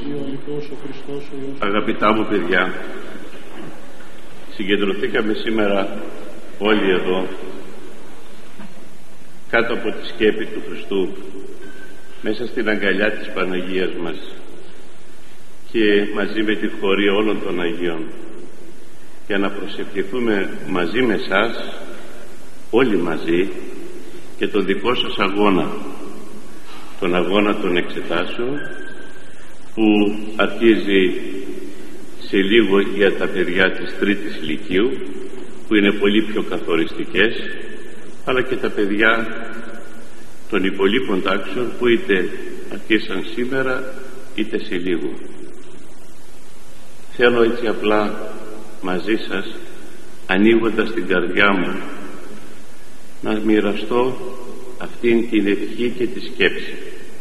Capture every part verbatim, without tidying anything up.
Αγαπητά μου παιδιά, συγκεντρωθήκαμε σήμερα όλοι εδώ κάτω από τη σκέπη του Χριστού, μέσα στην αγκαλιά της Παναγίας μας και μαζί με τη χωρία όλων των Αγίων, για να προσευχηθούμε μαζί με εσάς, όλοι μαζί, και τον δικό σας αγώνα, τον αγώνα των εξετάσεων που αρχίζει σε λίγο για τα παιδιά της τρίτης λυκείου, που είναι πολύ πιο καθοριστικές, αλλά και τα παιδιά των υπολείπων τάξεων που είτε αρχίσαν σήμερα είτε σε λίγο. Θέλω έτσι απλά μαζί σας, ανοίγοντας την καρδιά μου, να μοιραστώ αυτήν την ευχή και τη σκέψη.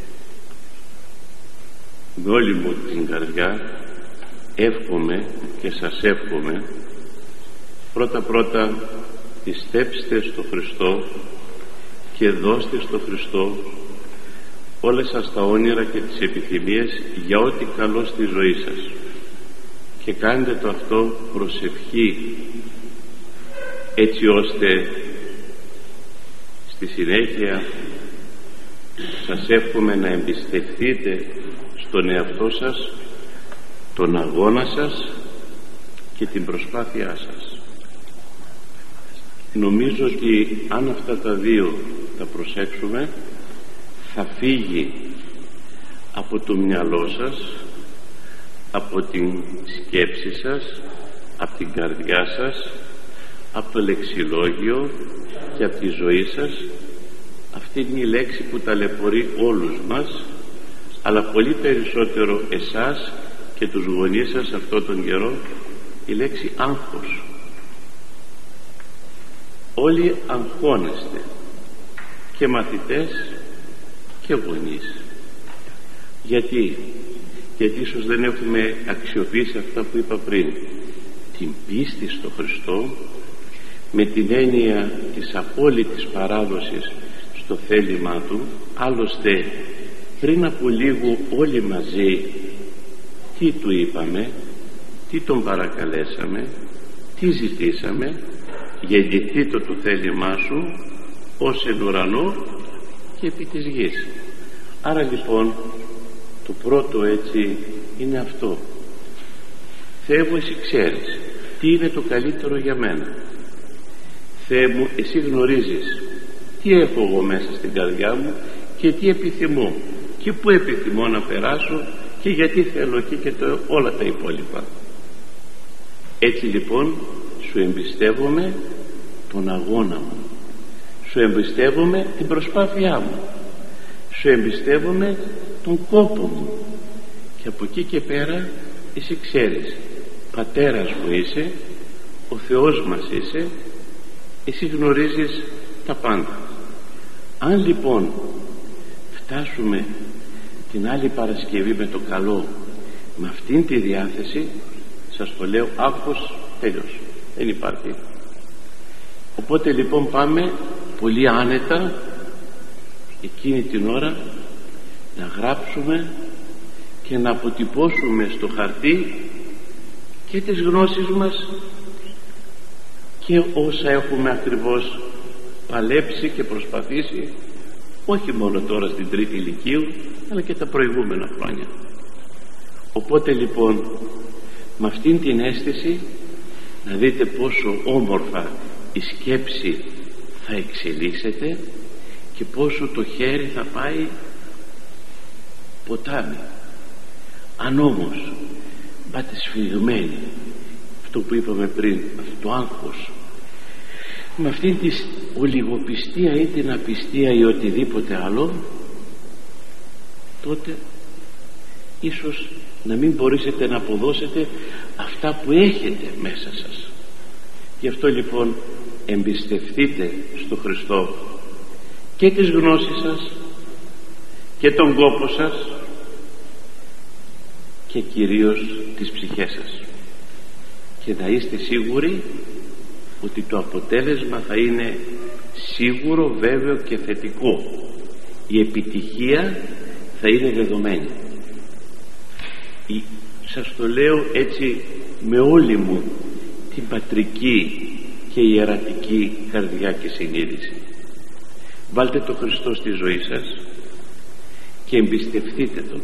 Με όλη μου την καρδιά εύχομαι και σας εύχομαι, πρώτα πρώτα πιστέψτε στο Χριστό και δώστε στο Χριστό όλα σας τα όνειρα και τις επιθυμίες για ό,τι καλό στη ζωή σας, και κάντε το αυτό προσευχή, έτσι ώστε στη συνέχεια σας εύχομαι να εμπιστευτείτε στον εαυτό σας, τον αγώνα σας και την προσπάθειά σας. Νομίζω ότι αν αυτά τα δύο τα προσέξουμε, θα φύγει από το μυαλό σας, από την σκέψη σας, από την καρδιά σας, από το λεξιλόγιο και από τη ζωή σας αυτή είναι η λέξη που ταλαιπωρεί όλους μας, αλλά πολύ περισσότερο εσάς και τους γονείς σας αυτόν τον καιρό, η λέξη άγχος. Όλοι αγχώνεστε, και μαθητές και γονείς. Γιατί? Γιατί ίσως δεν έχουμε αξιοποιήσει αυτά που είπα πριν, την πίστη στο Χριστό, με την έννοια της απόλυτης παράδοσης στο θέλημά Του. Άλλωστε πριν από λίγο όλοι μαζί τι Του είπαμε, τι Τον παρακαλέσαμε, τι ζητήσαμε? Γεννηθήτω το θέλημά Σου ως εν ουρανό και επί της γης. Άρα λοιπόν το πρώτο έτσι είναι αυτό. Θεέ μου, Εσύ ξέρεις τι είναι το καλύτερο για μένα. Θεέ μου, Εσύ γνωρίζεις τι έχω εγώ μέσα στην καρδιά μου και τι επιθυμώ και πού επιθυμώ να περάσω και γιατί θέλω εκεί και το, όλα τα υπόλοιπα. Έτσι λοιπόν Σου εμπιστεύομαι τον αγώνα μου, Σου εμπιστεύομαι την προσπάθειά μου, Σου εμπιστεύομαι τον κόπο μου, και από εκεί και πέρα Εσύ ξέρεις, Πατέρας μου είσαι, ο Θεός μας είσαι, Εσύ γνωρίζεις τα πάντα. Αν λοιπόν φτάσουμε την άλλη Παρασκευή με το καλό, με αυτήν τη διάθεση, σας το λέω, άγχος τέλος, δεν υπάρχει. Οπότε λοιπόν πάμε πολύ άνετα εκείνη την ώρα να γράψουμε και να αποτυπώσουμε στο χαρτί και τις γνώσεις μας και όσα έχουμε ακριβώς παλέψει και προσπαθήσει, όχι μόνο τώρα στην τρίτη λυκείου, αλλά και τα προηγούμενα χρόνια. Οπότε λοιπόν με αυτήν την αίσθηση να δείτε πόσο όμορφα η σκέψη θα εξελίσσεται και πόσο το χέρι θα πάει ποτάμι. Αν όμως πάτε σφιγμένοι, αυτό που είπαμε πριν, αυτό το άγχος, με αυτήν τη ολιγοπιστία ή την απιστία ή οτιδήποτε άλλο, τότε ίσως να μην μπορέσετε να αποδώσετε αυτά που έχετε μέσα σας. Γι' αυτό λοιπόν εμπιστευτείτε στο Χριστό και τις γνώσεις σας και τον κόπο σας και κυρίως τις ψυχές σας, και να είστε σίγουροι ότι το αποτέλεσμα θα είναι σίγουρο, βέβαιο και θετικό. Η επιτυχία θα είναι δεδομένη. Σας το λέω έτσι με όλη μου την πατρική και ιερατική καρδιά και συνείδηση. Βάλτε το Χριστό στη ζωή σας και εμπιστευτείτε Τον.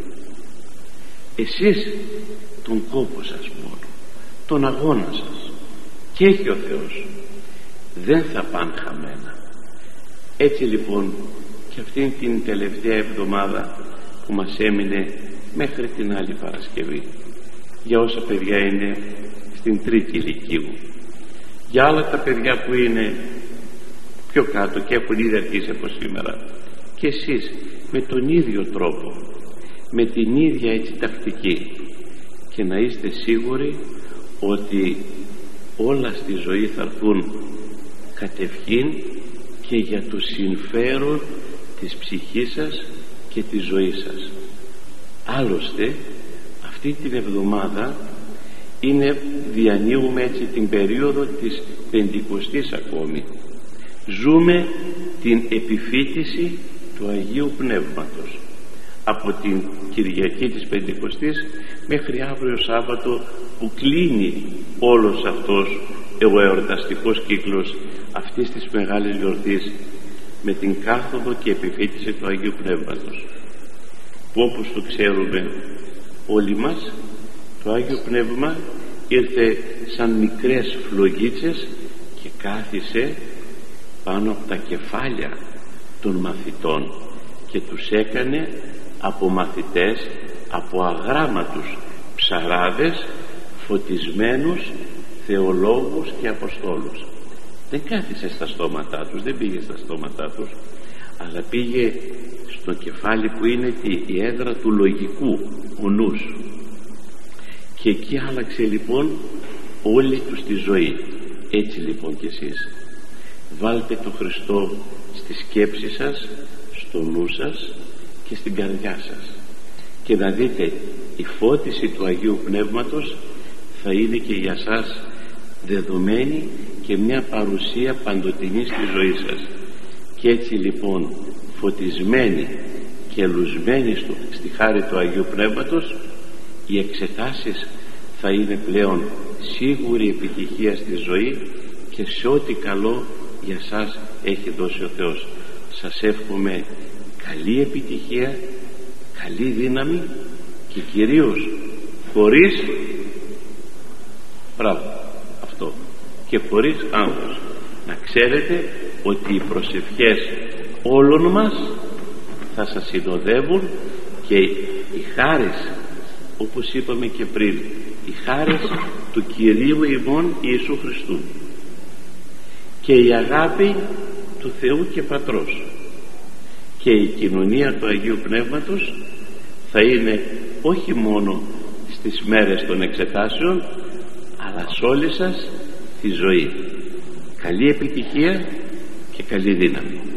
Εσείς τον κόπο σας μόνο, τον αγώνα σας, και έχει ο Θεός, δεν θα πάνε χαμένα. Έτσι λοιπόν και αυτήν την τελευταία εβδομάδα που μας έμεινε μέχρι την άλλη Παρασκευή, για όσα παιδιά είναι στην τρίτη ηλικίου, για άλλα τα παιδιά που είναι πιο κάτω και έχουν ήδη αρχίσει από σήμερα, και εσείς με τον ίδιο τρόπο, με την ίδια έτσι τακτική, και να είστε σίγουροι ότι όλα στη ζωή θα έρθουν κατευχήν και για το συμφέρον της ψυχής σας και της ζωής σας. Άλλωστε αυτή την εβδομάδα είναι, διανύουμε έτσι την περίοδο της Πεντηκοστής ακόμη. Ζούμε την επιφύτηση του Αγίου Πνεύματος από την Κυριακή της Πεντηκοστής μέχρι αύριο Σάββατο, που κλείνει όλος αυτός ο εορταστικός κύκλος αυτής της μεγάλης γιορτής με την κάθοδο και επιφύτηση του Αγίου Πνεύματος, που όπως το ξέρουμε όλοι μας, το Άγιο Πνεύμα ήρθε σαν μικρές φλογίτσες και κάθισε πάνω από τα κεφάλια των μαθητών και τους έκανε από μαθητές, από αγράμματους ψαράδες, φωτισμένους θεολόγους και αποστόλους. Δεν κάθισε στα στόματά τους, δεν πήγε στα στόματά τους, αλλά πήγε στο κεφάλι που είναι η έδρα του λογικού, ο νους, και εκεί άλλαξε λοιπόν όλη τους τη ζωή. Έτσι λοιπόν κι εσείς βάλτε το Χριστό στη σκέψη σας, στο νου σας και στην καρδιά σας, και να δείτε η φώτιση του Αγίου Πνεύματος θα είναι και για σας δεδομένη και μια παρουσία παντοτινή στη ζωή σας. Και έτσι λοιπόν φωτισμένοι και λουσμένοι στο, στη χάρη του Αγίου Πνεύματος, οι εξετάσεις θα είναι πλέον σίγουρη επιτυχία στη ζωή και σε ό,τι καλό για σας έχει δώσει ο Θεός. Σας εύχομαι καλή επιτυχία, καλή δύναμη και κυρίως χωρίς μπράβο αυτό και χωρίς άγχος. Να ξέρετε ότι οι προσευχές όλων μας θα σας συνοδεύουν, και οι χάρες, όπως είπαμε και πριν, οι χάρες του Κυρίου ημών Ιησού Χριστού και η αγάπη του Θεού και Πατρός και η κοινωνία του Αγίου Πνεύματος θα είναι όχι μόνο στις μέρες των εξετάσεων, αλλά σε όλη σας τη ζωή. Καλή επιτυχία και καλή δύναμη.